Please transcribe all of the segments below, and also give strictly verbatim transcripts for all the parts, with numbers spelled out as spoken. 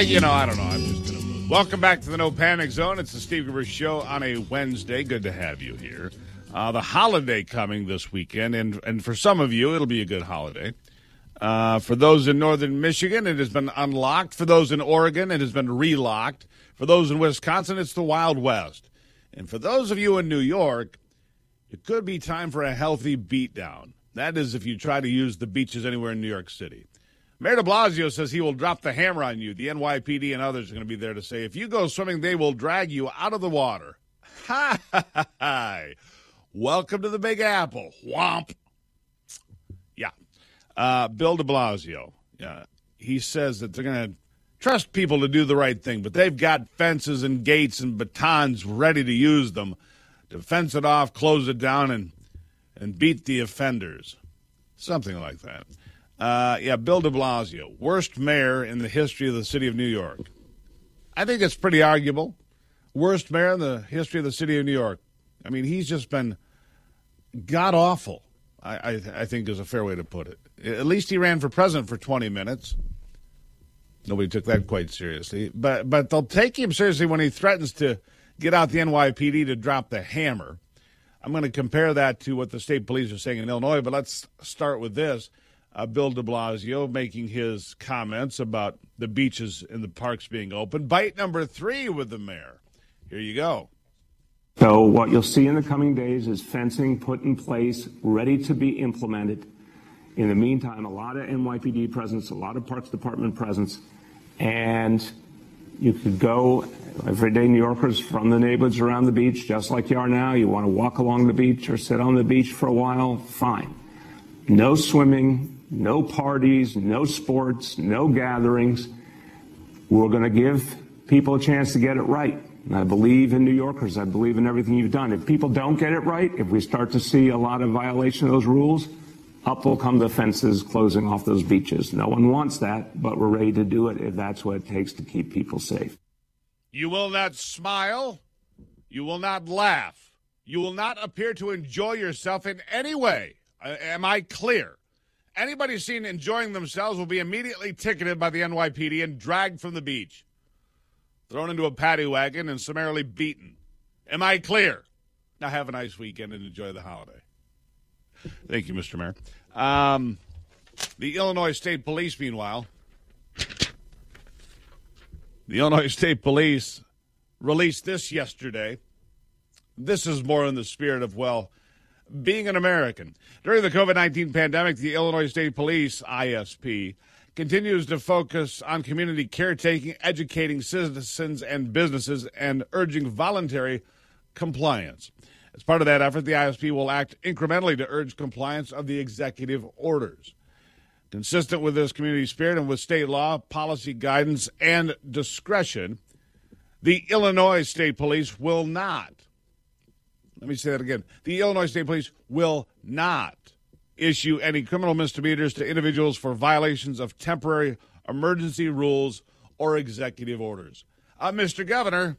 you know, I don't know. I'm just going to move. Welcome back to the No Panic Zone. It's the Steve Gruber Show on a Wednesday. Good to have you here. Uh, the holiday coming this weekend, and, and for some of you, it'll be a good holiday. Uh, for those in northern Michigan, it has been unlocked. For those in Oregon, it has been relocked. For those in Wisconsin, it's the Wild West. And for those of you in New York, it could be time for a healthy beatdown. That is if you try to use the beaches anywhere in New York City. Mayor de Blasio says he will drop the hammer on you. The N Y P D and others are going to be there to say, if you go swimming, they will drag you out of the water. Ha, ha, ha, ha. Welcome to the Big Apple. Whomp. Yeah. Uh, Bill de Blasio, uh, he says that they're going to trust people to do the right thing, but they've got fences and gates and batons ready to use them to fence it off, close it down, and, and beat the offenders. Something like that. Uh, yeah, Bill de Blasio, worst mayor in the history of the city of New York. I think it's pretty arguable. Worst mayor in the history of the city of New York. I mean, he's just been god-awful, I, I, I think is a fair way to put it. At least he ran for president for twenty minutes. Nobody took that quite seriously. But, but they'll take him seriously when he threatens to get out the N Y P D to drop the hammer. I'm going to compare that to what the state police are saying in Illinois, but let's start with this. Uh, Bill de Blasio making his comments about the beaches and the parks being open. Bite number three with the mayor. Here you go. So what you'll see in the coming days is fencing put in place, ready to be implemented. In the meantime, a lot of N Y P D presence, a lot of Parks Department presence, and you could go, everyday New Yorkers from the neighborhoods around the beach, just like you are now. You want to walk along the beach or sit on the beach for a while, fine. No swimming, no parties, no sports, no gatherings. We're going to give people a chance to get it right. And I believe in New Yorkers. I believe in everything you've done. If people don't get it right, if we start to see a lot of violation of those rules, up will come the fences closing off those beaches. No one wants that, but we're ready to do it if that's what it takes to keep people safe. You will not smile. You will not laugh. You will not appear to enjoy yourself in any way. Uh, am I clear? Anybody seen enjoying themselves will be immediately ticketed by the N Y P D and dragged from the beach, thrown into a paddy wagon and summarily beaten. Am I clear? Now have a nice weekend and enjoy the holiday. Thank you, Mister Mayor. Um, the Illinois State Police, meanwhile, the Illinois State Police released this yesterday. This is more in the spirit of, well, being an American. During the COVID nineteen pandemic, the Illinois State Police, I S P, continues to focus on community caretaking, educating citizens and businesses, and urging voluntary compliance. As part of that effort, the I S P will act incrementally to urge compliance of the executive orders. Consistent with this community spirit and with state law, policy guidance, and discretion, the Illinois State Police will not, let me say that again, the Illinois State Police will not issue any criminal misdemeanors to individuals for violations of temporary emergency rules or executive orders. Uh, Mister Governor,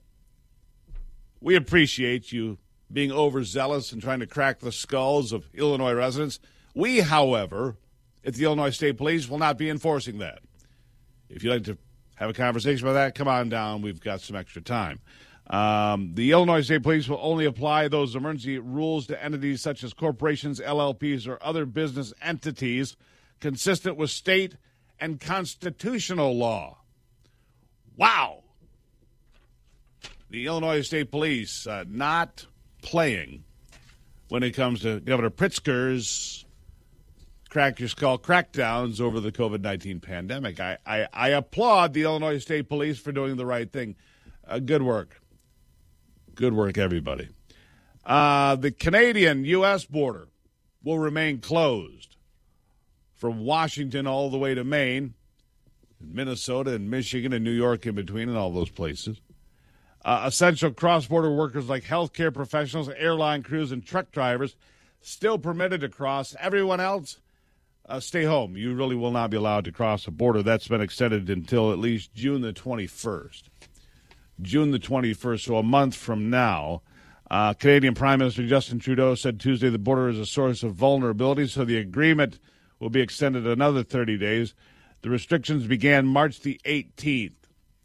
we appreciate you being overzealous and trying to crack the skulls of Illinois residents. We, however, at the Illinois State Police will not be enforcing that. If you'd like to have a conversation about that, come on down. We've got some extra time. Um, the Illinois State Police will only apply those emergency rules to entities such as corporations, L L Ps, or other business entities consistent with state and constitutional law. Wow. The Illinois State Police uh, not playing when it comes to Governor Pritzker's crack your skull crackdowns over the COVID nineteen pandemic. I, I, I applaud the Illinois State Police for doing the right thing. Uh, good work. Good work, everybody. Uh, the Canadian U S border will remain closed from Washington all the way to Maine, Minnesota and Michigan and New York in between and all those places. Uh, essential cross-border workers like healthcare professionals, airline crews, and truck drivers still permitted to cross. Everyone else, uh, stay home. You really will not be allowed to cross the border. That's been extended until at least June the twenty-first. June the twenty-first, so a month from now. Uh, Canadian Prime Minister Justin Trudeau said Tuesday the border is a source of vulnerability, so the agreement will be extended another thirty days. The restrictions began March the eighteenth.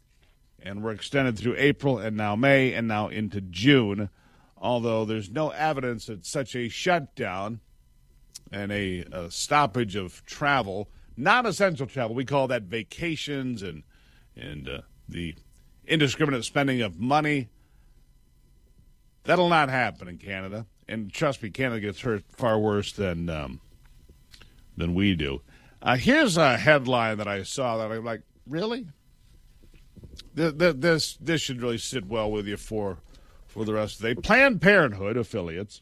and were extended through April and now May and now into June, although there's no evidence that such a shutdown and a, a stoppage of travel, non-essential travel, we call that vacations and, and uh, the indiscriminate spending of money, that'll not happen in Canada. And trust me, Canada gets hurt far worse than um, than we do. Uh, here's a headline that I saw that I'm like, really? This this should really sit well with you for for the rest of the day. Planned Parenthood affiliates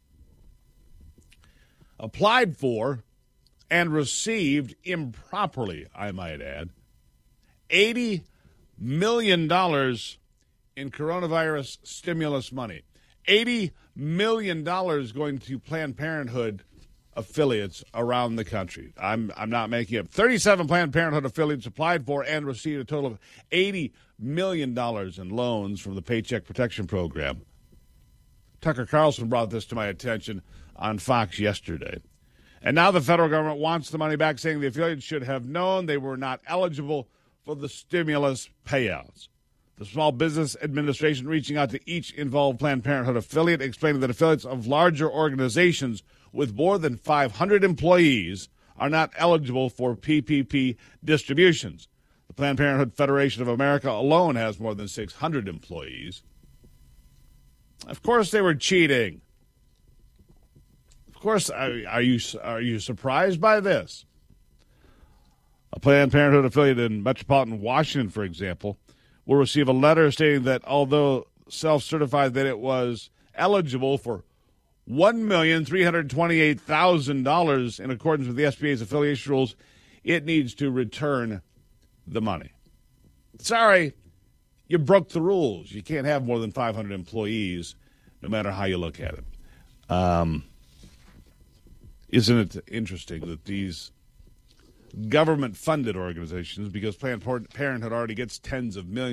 applied for and received improperly, I might add, eighty million dollars in coronavirus stimulus money. eighty million dollars going to Planned Parenthood affiliates around the country. I'm I'm not making up. thirty-seven Planned Parenthood affiliates applied for and received a total of eighty million dollars in loans from the Paycheck Protection Program. Tucker Carlson brought this to my attention on Fox yesterday. And now the federal government wants the money back, saying the affiliates should have known they were not eligible for the stimulus payouts. The Small Business Administration reaching out to each involved Planned Parenthood affiliate, explaining that affiliates of larger organizations with more than five hundred employees are not eligible for P P P distributions. The Planned Parenthood Federation of America alone has more than six hundred employees. Of course they were cheating. Of course, are, are you are you surprised by this? A Planned Parenthood affiliate in metropolitan Washington, for example, will receive a letter stating that although self-certified that it was eligible for one million three hundred twenty-eight thousand dollars in accordance with the S B A's affiliation rules, it needs to return the money. Sorry, you broke the rules. You can't have more than five hundred employees, no matter how you look at it. Um, isn't it interesting that these government-funded organizations, because Planned Parenthood already gets tens of millions